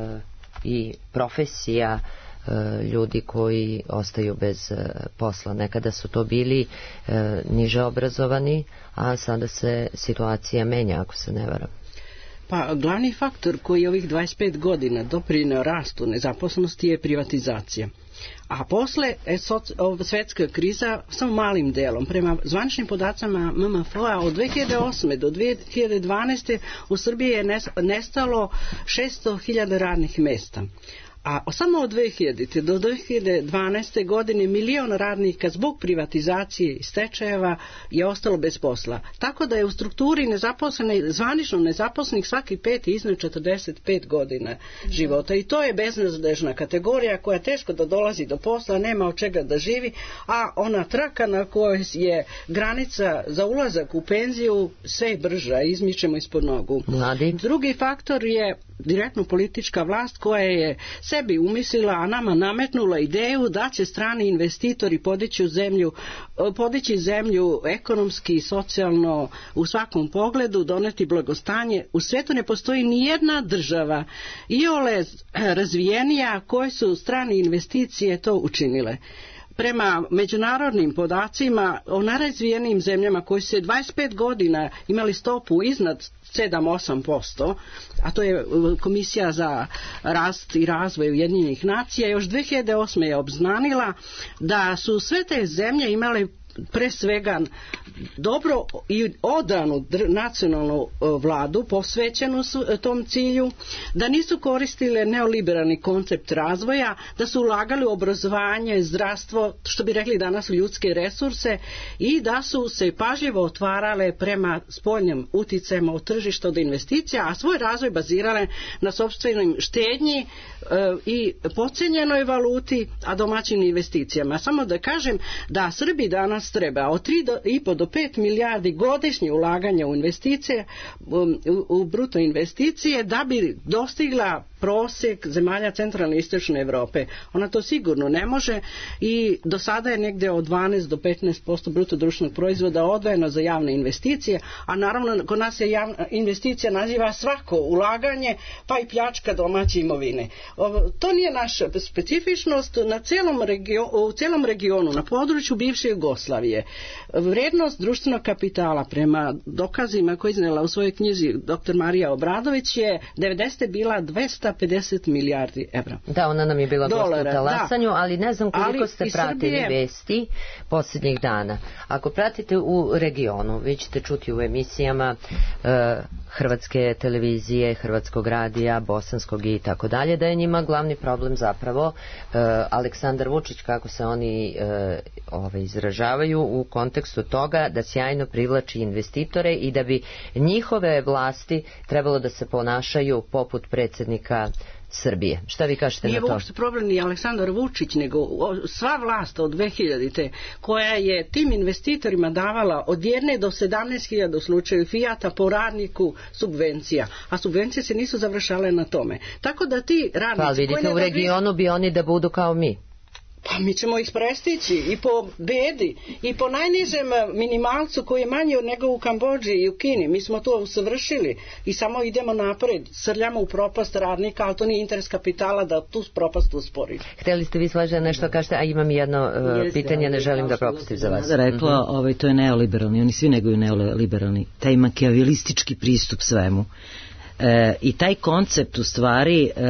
i profesija ljudi koji ostaju bez posla? Nekada su to bili niže obrazovani, a sada se situacija menja, ako se ne varam. Pa glavni faktor koji ovih dvadeset pet godina doprineo rastu nezaposlenosti je privatizacija. A posle je svetska kriza samo malim delom. Prema zvaničnim podacama M M F-a od dve hiljade osme do dve hiljade dvanaeste u Srbiji je nestalo šesto hiljada radnih mesta. A samo od dve hiljadite do dve hiljade dvanaeste godine milion radnika zbog privatizacije i stečajeva je ostalo bez posla. Tako da je u strukturi nezaposlene, zvanično nezaposlenih svaki peti iznad četrdeset pet godina života. I to je beznadežna kategorija koja teško da dolazi do posla, nema od čega da živi, a ona traka na kojoj je granica za ulazak u penziju sve brža, izmičemo ispod nogu. Mladi. Drugi faktor je direktno politička vlast koja je sebi umislila, a nama nametnula ideju da će strani investitori podići zemlju, podići zemlju ekonomski i socijalno u svakom pogledu, doneti blagostanje. U svijetu ne postoji ni jedna država iole razvijenija koje su strane investicije to učinile. Prema međunarodnim podacima o najrazvijenijim zemljama koji su dvadeset pet godina imali stopu iznad sedam do osam posto, a to je Komisija za rast i razvoj Ujedinjenih nacija, još dve hiljade osme je obznanila da su sve te zemlje imale pre svega dobro i odanu nacionalnu vladu posvećenu tom cilju, da nisu koristile neoliberalni koncept razvoja, da su ulagali u obrazovanje, zdravstvo, što bi rekli danas u ljudske resurse, i da su se pažljivo otvarale prema spoljnim uticajima od tržišta od investicija, a svoj razvoj bazirale na sopstvenim štednji e, i podcenjenoj valuti, a domaćim investicijama. Samo da kažem da Srbiji danas treba od tri i po do pet milijardi godišnje ulaganja u investicije, u, u bruto investicije, da bi dostigla prosjek zemalja centralne i istočne Evrope. Ona to sigurno ne može i do sada je negdje od dvanaest do petnaest posto bruto društvenog proizvoda odvojeno za javne investicije, a naravno kod nas je javna investicija naziva svako ulaganje, pa i pljačka domaće imovine. To nije naša specifičnost. Na celom regionu, u celom regionu, na području bivše Jugoslavije, vrednost društvenog kapitala prema dokazima koje iznela u svojoj knjizi doktor Marija Obradović je devedesete bila dvesta pedeset milijardi evra. Da, ona nam je bila gost u Talasanju, da. Ali ne znam koliko ali ste pratili Srbije... vesti posljednjih dana. Ako pratite u regionu, vi ćete čuti u emisijama uh, Hrvatske televizije, Hrvatskog radija, Bosanskog i tako dalje, da je njima glavni problem zapravo uh, Aleksandar Vučić, kako se oni uh, ove, izražavaju u kontekstu toga da sjajno privlači investitore i da bi njihove vlasti trebalo da se ponašaju poput predsjednika Srbije. Šta vi kažete Nije na to? Nije uopšte problem ni Aleksandar Vučić, nego sva vlast od dve hiljadite koja je tim investitorima davala od jedne do sedamnaest hiljada u slučaju Fijata po radniku subvencija, a subvencije se nisu završale na tome. Tako da ti radnici... Pa vidite, u regionu bi oni da budu kao mi. Pa mi ćemo ih prestići i po bedi i po najnižem minimalcu koji je manji nego u Kambodži i u Kini. Mi smo to usavršili i samo idemo napred, srljamo u propast radnika, ali to nije interes kapitala da tu propast uspori. Htjeli ste vi slažete nešto kažete, a imam jedno uh, Jeste, pitanje, ne želim da propustim za vas. Rekla, mm-hmm. ovaj, to je neoliberalni, oni svi neguju neoliberalni, taj makijavelistički pristup svemu. E, i taj koncept u stvari e,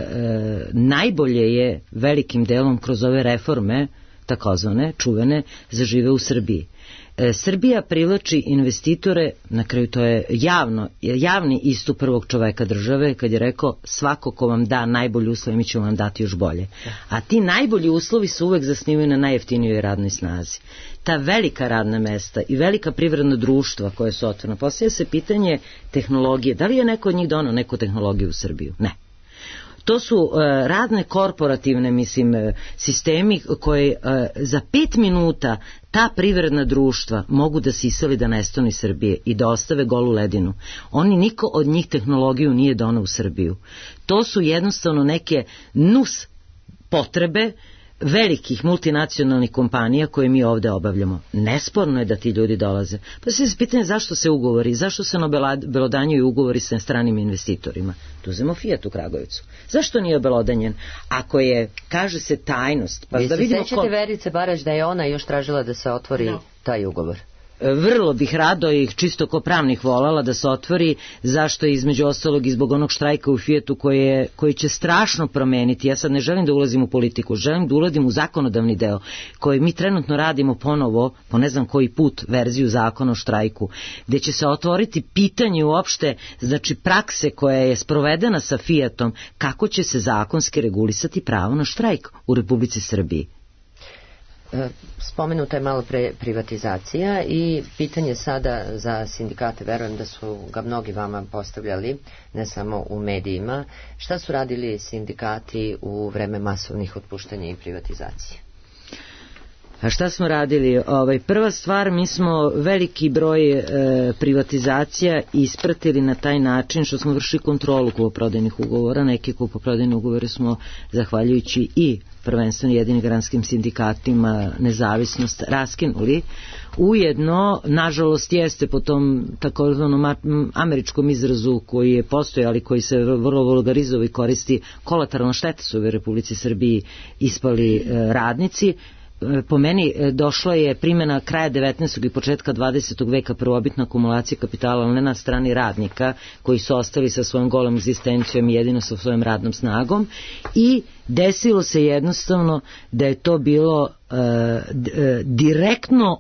e, najbolje je velikim delom kroz ove reforme takozvane, čuvene, zažive u Srbiji. E, Srbija privlači investitore, na kraju to je javno, javni istup prvog čoveka države kad je rekao svako ko vam da najbolji uslovi mi ćemo vam dati još bolje. A ti najbolji uslovi su uvek zasnivaju na najjeftinijoj radnoj snazi. Ta velika radna mesta i velika privredna društva koje su otvorena, postavlja se pitanje tehnologije. Da li je neko od njih donao neku tehnologiju u Srbiju? Ne. To su uh, radne korporativne, mislim, uh, sistemi koji uh, za pet minuta ta privredna društva mogu da se iseli da nestanu iz Srbije i da ostave golu ledinu. Oni, niko od njih tehnologiju nije donao u Srbiju. To su jednostavno neke nus potrebe velikih multinacionalnih kompanija koje mi ovde obavljamo. Nesporno je da ti ljudi dolaze. Pa se pitanje zašto se ugovori, zašto se obelodanjuju ugovori sa stranim investitorima. Tu uzmemo Fiat u Kragujevcu. Zašto nije obelodanjen? Ako je, kaže se, tajnost. Pa vi da se vidimo sećate ko... Verice Barać da je ona još tražila da se otvori no. taj ugovor? Vrlo bih rado i čisto ko pravnih volala da se otvori, zašto je između ostalog i zbog onog štrajka u Fiatu koje, koji će strašno promeniti. Ja sad ne želim da ulazim u politiku, želim da ulazim u zakonodavni deo koji mi trenutno radimo ponovo, po ne znam koji put, verziju zakona o štrajku, gde će se otvoriti pitanje uopšte, znači prakse koja je sprovedena sa Fiatom, kako će se zakonski regulisati pravo na štrajk u Republici Srbiji. Spomenuta je malo pre privatizacija i pitanje sada za sindikate, verujem da su ga mnogi vama postavljali, ne samo u medijima. Šta su radili sindikati u vreme masovnih otpuštanja i privatizacije? A šta smo radili? Ovaj, prva stvar, mi smo veliki broj e, privatizacija ispratili na taj način što smo vršili kontrolu kupoprodajnih ugovora. Neki kupoprodajne ugovore smo, zahvaljujući i prvenstveno jedinim granskim sindikatima, nezavisnost raskinuli. Ujedno, nažalost, jeste po tom takozvanom američkom izrazu koji je postojao, ali koji se vrlo vulgarizovao i koristi, kolateralna šteta su u Republici Srbiji ispali e, radnici. Po meni došlo je primjena kraja devetnaestog i početka dvadesetog veka prvobitna akumulacija kapitala, ali ne na strani radnika koji su ostali sa svojom golom egzistencijom i jedino sa svojom radnom snagom, i desilo se jednostavno da je to bilo uh, d- direktno,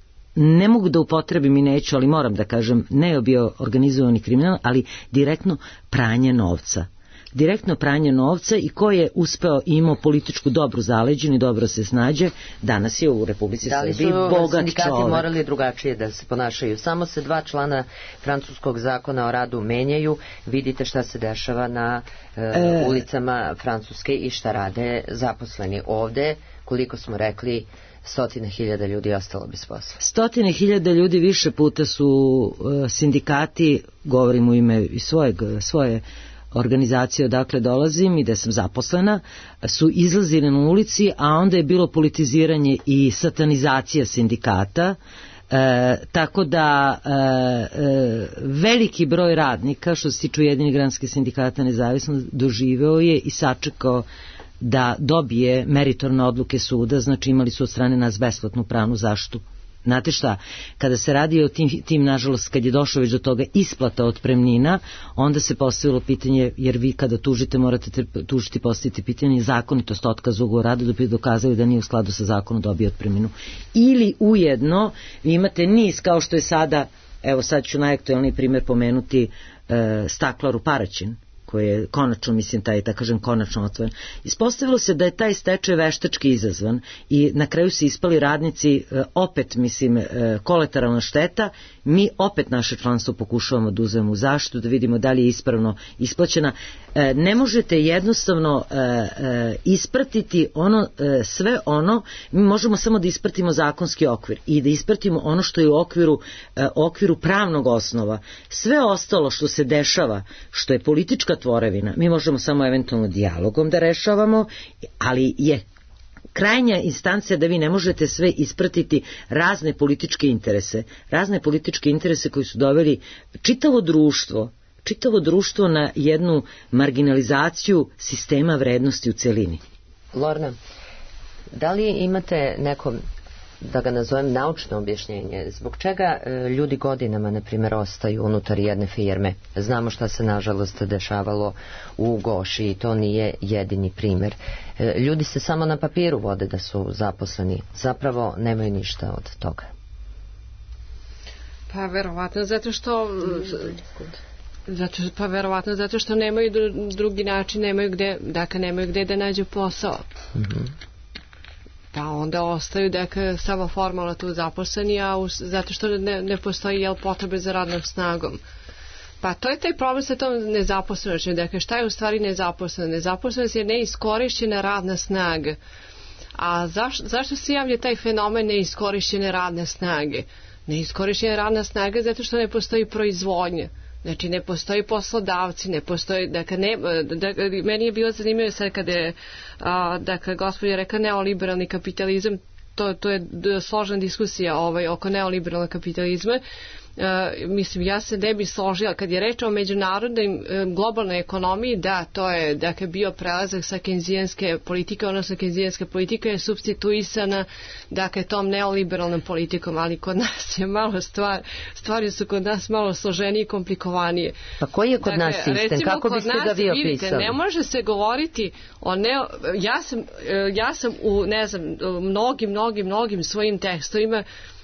ne mogu da upotrebim i neću, ali moram da kažem, ne je bio organizovani kriminal, ali direktno pranje novca. direktno pranje novca i ko je uspeo i imao političku dobru zaleđenu i dobro se snađe, danas je u Republici Srbiji bogat čovek. Da li su sindikati morali drugačije da se ponašaju? Samo se dva člana francuskog zakona o radu menjaju, vidite šta se dešava na e, e... ulicama Francuske i šta rade zaposleni ovde, koliko smo rekli, stotine hiljada ljudi ostalo bez posla. Stotine hiljada ljudi više puta su uh, sindikati, govorim u ime i svojeg, svoje organizacije odakle dolazim i da sam zaposlena, su izlazili na ulici, a onda je bilo politiziranje i satanizacija sindikata. E, tako da e, e, veliki broj radnika što se tiče Ujedinjenih granskih sindikata nezavisno doživeo je i sačekao da dobije meritorne odluke suda, znači imali su od strane nas besplatnu pravnu zaštitu. Znate šta, kada se radi o tim, tim, nažalost, kad je došlo već do toga isplata otpremnina, onda se postavilo pitanje, jer vi kada tužite morate tužiti, postaviti pitanje zakonitost otkaza ugovora o radu da bi dokazali da nije u skladu sa zakonom dobio otpremninu. Ili ujedno vi imate niz, kao što je sada, evo sad ću najaktualniji primjer pomenuti, e, Staklaru Paraćin, koji je konačno, mislim, taj, da kažem, konačno otvoren. Ispostavilo se da je taj stečaj veštački izazvan i na kraju se ispali radnici, opet, mislim, kolateralna šteta. Mi opet naše članstvo pokušavamo da uzmemo u zaštitu, da vidimo da li je ispravno isplaćena. Ne možete jednostavno ispratiti ono, sve ono, mi možemo samo da ispratimo zakonski okvir i da ispratimo ono što je u okviru, okviru pravnog osnova. Sve ostalo što se dešava, što je politička tvorevina, mi možemo samo eventualno dijalogom da rešavamo, ali je krajnja instancija da vi ne možete sve ispratiti razne političke interese, razne političke interese koji su doveli čitavo društvo, čitavo društvo na jednu marginalizaciju sistema vrednosti u celini. Lorna, da li imate neko, da ga nazovem, naučno objašnjenje, zbog čega e, ljudi godinama, na primjer, ostaju unutar jedne firme? Znamo šta se nažalost dešavalo u Goši i to nije jedini primjer. E, ljudi se samo na papiru vode da su zaposleni, zapravo nemaju ništa od toga. Pa verovatno zato što zato, pa verovatno zato što nemaju drugi način, nemaju gde, dakle nemaju gde da nađu posao. Mhm. Pa onda ostaju dakle samo formalno tu zaposleni, a us, zato što ne, ne postoji jel, potrebe za radnom snagom. Pa to je taj problem sa tom nezaposlenošću. Dakle, šta je u stvari nezaposleno? Nezaposlenost je neiskorišćena radna snaga. A zaš, zašto se javlja taj fenomen neiskorišćene radne snage? Neiskorišćena radna snaga zato što ne postoji proizvodnja. Znači, ne postoji poslodavci, ne postoji, dakle, ne, da, meni je bilo zanimljivo sad kada je, a, dakle, gospođa reka neoliberalni kapitalizam, to, to je složena diskusija ovaj, oko neoliberalnog kapitalizma. Uh, mislim, ja se ne bi složila kad je reč o međunarodnoj um, globalnoj ekonomiji, da, to je dakle bio prelazak sa kenzijanske politike, odnosno kenzijanska politika je supstituisana dakle tom neoliberalnom politikom, ali kod nas je malo stvar, stvari su kod nas malo složenije i komplikovanije. Pa koji je kod dakle, nas sistem? Recimo, kako biste nas, ga vi opisali? Vidite, ne može se govoriti o neo, ja sam, ja sam u ne znam, mnogim, mnogim, mnogim svojim tekstovima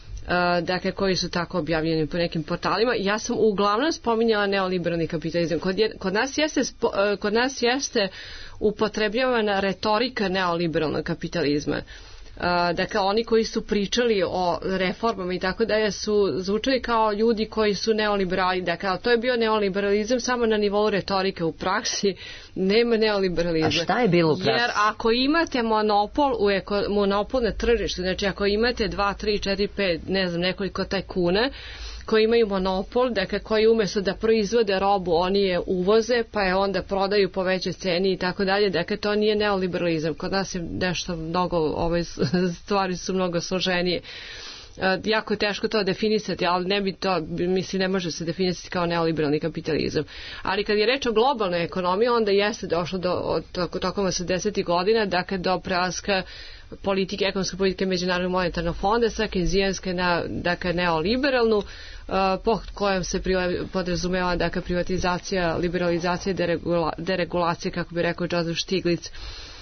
Uh, dakle, koji su tako objavljeni po nekim portalima. Ja sam uglavnom spominjala neoliberalni kapitalizam. Kod, je, kod, nas jeste, uh, kod nas jeste upotrebljavana retorika neoliberalnog kapitalizma. Uh, dakle, oni koji su pričali o reformama i tako dalje su zvučali kao ljudi koji su neoliberali. Dakle, to je bio neoliberalizam samo na nivou retorike. U praksi nema neoliberalizma. A šta je bilo u praksi? Jer ako imate monopol, u eko, monopol na tržištu, znači ako imate dva, tri, četiri, pet, ne znam, nekoliko tajkuna koji imaju monopol, dakle koji umjesto da proizvode robu, oni je uvoze, pa je onda prodaju po većoj ceni i tako dalje, dakle to nije neoliberalizam. Kod nas je nešto mnogo, ove stvari su mnogo složenije. Jako je teško to definisati, ali ne bi to, mislim, ne može se definisati kao neoliberalni kapitalizam. Ali kad je reč o globalnoj ekonomiji, onda jeste došlo do, od, tokom osamdesetih godina, dakle do prelaska politike, ekonomske politike Međunarodnog monetarnog fonda sa kenzijanske na, dakle, neoliberalnu, uh, po kojem se podrazumeva, dakle, privatizacija, liberalizacija, deregula, deregulacija, kako bi rekao Joseph Stiglitz.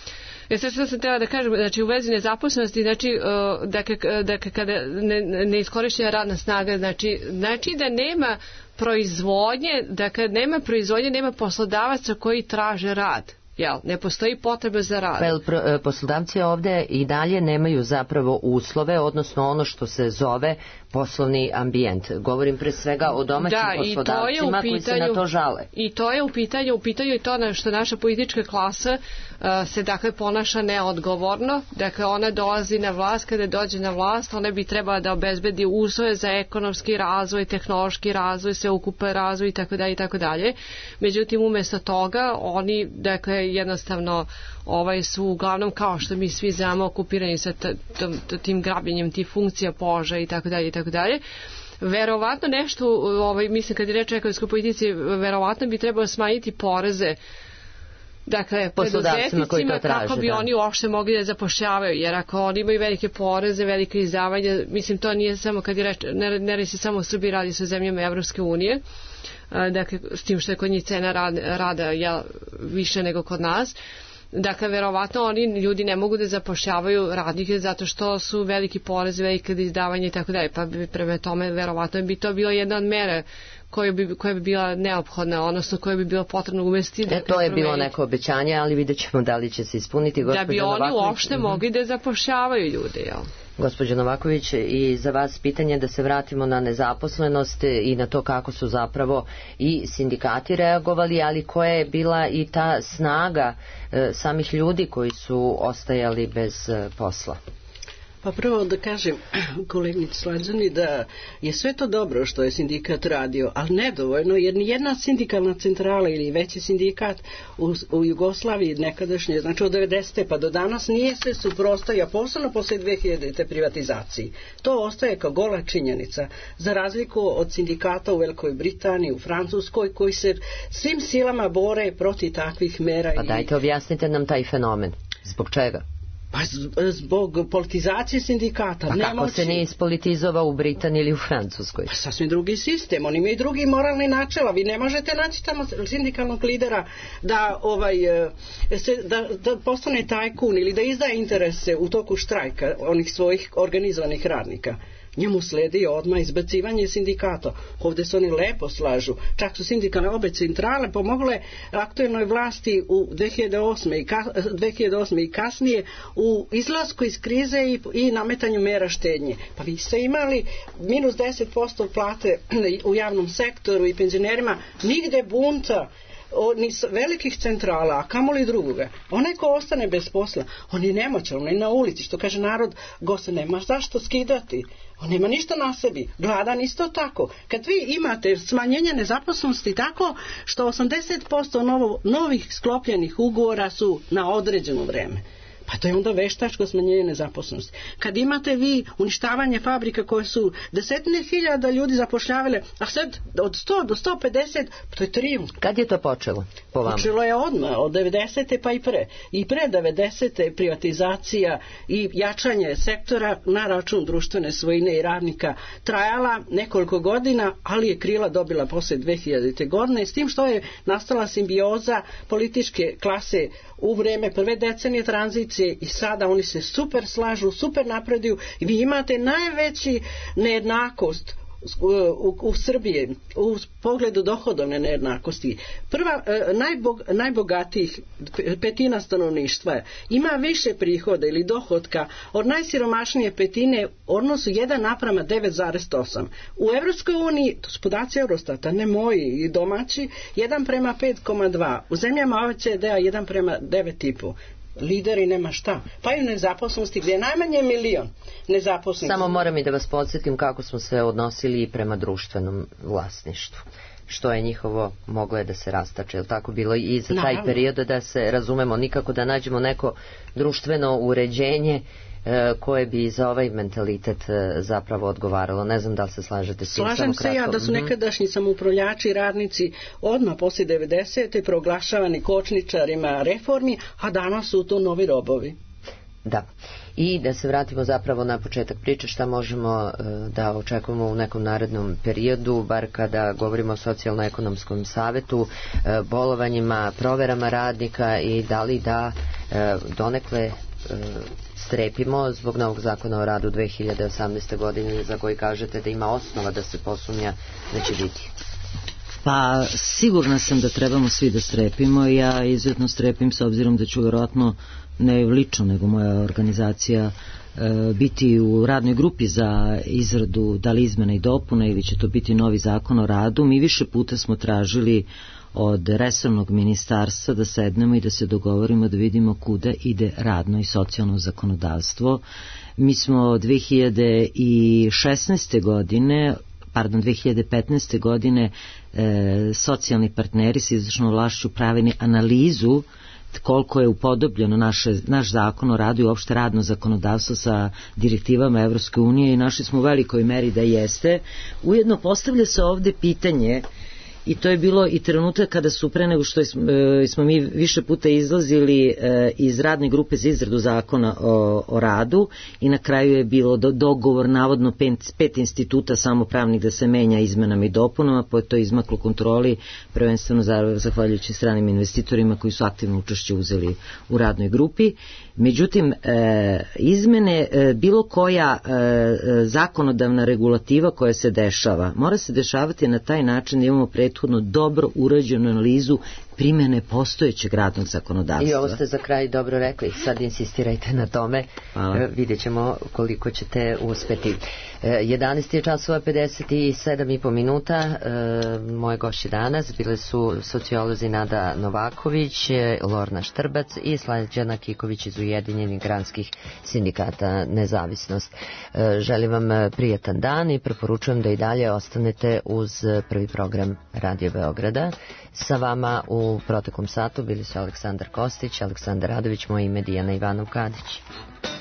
Ja sve što sam htjela da kažem, znači u vezi nezaposlenosti, znači, uh, dakle, dakle kada ne, ne iskorišćena radna snaga, znači, znači da nema proizvodnje, dakle nema proizvodnje, nema poslodavaca koji traže rad. Jel, ne postoji potreba za rad. Pa, poslodavci ovde i dalje nemaju zapravo uslove, odnosno ono što se zove poslovni ambijent. Govorim pre svega o domaćim da, poslodavcima pitanju, koji se na to žale. I to je u pitanju, u pitanju i to na što naša politička klasa uh, se dakle ponaša neodgovorno. Dakle, ona dolazi na vlast, kada dođe na vlast, ona bi trebala da obezbedi uslove za ekonomski razvoj, tehnološki razvoj, sveukupan razvoj i tako dalje i tako dalje. Međutim, umjesto toga, oni, dakle, jednostavno ovaj su uglavnom, kao što mi svi znamo, okupirani sa t, t, t, tim grabljenjem tih funkcija položaja i tako dalje i tako dalje. Verovatno nešto, ovaj, mislim kad je reč o ekonomskoj politici, verovatno bi trebalo smanjiti poreze, dakle, poslodavcima koji to traže, kako bi da. Oni uopšte mogli da zapošljavaju, jer ako oni imaju velike poreze, velike izdavanja, mislim to nije samo kad je reč, ne, ne radi se samo u Srbiji, radi se o zemljama Evropske unije, dakle, s tim što je kod njih cena rada, rada ja, više nego kod nas. Dakle, verovatno oni ljudi ne mogu da zapošljavaju radnike zato što su veliki porezi, velike izdavanje i tako dalje, pa bi prema tome verovatno bi to bilo jedna od mere koja bi, koja bi bila neophodna, odnosno koja bi bilo potrebno uvesti. E, to je bilo neko obećanje, ali vidjet ćemo da li će se ispuniti. Da bi oni Novaković uopšte uh-huh. mogli da zapošljavaju ljude, jel? Gospođo Novaković, i za vas pitanje da se vratimo na nezaposlenost i na to kako su zapravo i sindikati reagovali, ali koja je bila i ta snaga e, samih ljudi koji su ostajali bez e, posla. Pa prvo da kažem kolegnici Slađani da je sve to dobro što je sindikat radio, ali nedovoljno, jer nijedna sindikalna centrala ili veći sindikat u, u Jugoslaviji nekadašnje, znači od devedesete pa do danas nije se suprotstavio, posebno posle dve hiljadite privatizaciji. To ostaje kao gola činjenica, za razliku od sindikata u Velikoj Britaniji, u Francuskoj, koji se svim silama bore protiv takvih mera. Pa dajte objasnite nam taj fenomen. Zbog čega? Pa zbog politizacije sindikata. Pa kako nemoći se nije ispolitizovao u Britaniji ili u Francuskoj? Pa sasvim drugi sistem, oni imaju drugi moralni načela. Vi ne možete naći tamo sindikalnog lidera da, ovaj, se, da, da postane tajkun ili da izdaje interese u toku štrajka onih svojih organizovanih radnika. Njemu sledi odmah izbacivanje sindikata. Ovdje se oni lepo slažu. Čak su sindikalne obe centrale pomogle aktuelnoj vlasti u dve hiljade osme i, ka, dve hiljade osme i kasnije u izlasku iz krize i, i nametanju mera štednje. Pa vi ste imali minus deset posto plate u javnom sektoru i penzionerima, nigde bunta o, ni velikih centrala, a kamoli drugoga. Onaj ko ostane bez posla, on je nemoćan, on je na ulici, što kaže narod, go se nemaš zašto skidati. On nema ništa na sebi, gladan isto tako. Kad vi imate smanjenje nezaposlenosti tako što osamdeset posto novo, novih sklopljenih ugovora su na određeno vreme, pa to je onda veštačko smanjenje nezaposlenosti. Kad imate vi uništavanje fabrika koje su desetine hiljada ljudi zapošljavale, a sad od sto do sto pedeset, to je trijumf. Kad je to počelo po vama? Počelo je odmah, od devedesete pa i pre. I pre devedesete privatizacija i jačanje sektora na račun društvene svojine i radnika trajala nekoliko godina, ali je krila dobila posle dve hiljadite godine, s tim što je nastala simbioza političke klase u vreme prve decenije tranzicije i sada oni se super slažu, super napreduju i vi imate najveći nejednakost u, u Srbiji u pogledu dohodovne nejednakosti. Prva, najbog, najbogatijih petina stanovništva ima više prihoda ili dohotka od najsiromašnije petine u odnosu jedan naprama devet zarez osam. U Evropskoj uniji, to su podaci Eurostata, ne moji i domaći, jedan prema pet zarez dva. U zemljama O E C D-a jedan prema devet zarez pet. Lideri nema šta. Pa i nezaposlenosti gdje je najmanje milion nezaposlenosti. Samo moram i da vas podsjetim kako smo se odnosili i prema društvenom vlasništvu. Što je njihovo, moglo je da se rastače. Je li tako bilo i za taj Naravno. period, da se razumemo, nikako da nađemo neko društveno uređenje koje bi za ovaj mentalitet zapravo odgovaralo. Ne znam da li se slažete s tim. Slažem se ja da su nekadašnji samoupravljači radnici odmah poslije devedesete proglašavani kočničarima reformi, a danas su to novi robovi. Da. I da se vratimo zapravo na početak priče, šta možemo da očekujemo u nekom narednom periodu, bar kada govorimo o socijalno-ekonomskom savetu, bolovanjima, proverama radnika i da li da donekle strepimo zbog novog zakona o radu dve hiljade osamnaeste. godine za koji kažete da ima osnova da se posumnja da će biti. Pa sigurna sam da trebamo svi da strepimo. Ja izuzetno strepim s obzirom da ću vjerojatno ne lično nego moja organizacija e, biti u radnoj grupi za izradu da li izmena i dopuna ili će to biti novi zakon o radu. Mi više puta smo tražili od resornog ministarstva da sednemo i da se dogovorimo da vidimo kuda ide radno i socijalno zakonodavstvo. Mi smo dve hiljade šesnaeste. godine pardon, dve hiljade petnaeste. godine e, socijalni partneri s izvršnom vlašću pravili analizu koliko je upodobljeno naše, naš zakon o radu i uopšte radno zakonodavstvo sa direktivama Evropske unije i našli smo u velikoj meri da jeste. Ujedno postavlja se ovde pitanje, i to je bilo i trenutak kada su pre nego što smo mi više puta izlazili iz radne grupe za izradu zakona o, o radu i na kraju je bilo do, dogovor navodno pet, pet instituta samopravnih da se menja izmenama i dopunama, pa je to izmaklo kontroli prvenstveno zahvaljujući stranim investitorima koji su aktivno učešće uzeli u radnoj grupi. Međutim, e, izmene, e, bilo koja e, zakonodavna regulativa koja se dešava, mora se dešavati na taj način da imamo prethodno dobro urađenu analizu primjene postojećeg radnog zakonodavstva. I ovo ste za kraj dobro rekli, sad insistirajte na tome. Hvala. Vidjet ćemo koliko ćete uspeti. jedanaest je časova pedeset sedam i po minuta. Moje gošće danas bile su sociolozi Nada Novaković, Lorna Štrbac i Slađana Kiković iz Ujedinjenih granskih sindikata Nezavisnost. Želim vam prijatan dan i preporučujem da i dalje ostanete uz prvi program Radio Beograda. Sa vama u proteklom satu bili su Aleksandar Kostić, Aleksandar Radović, moje ime Dijana Ivanov Kadić.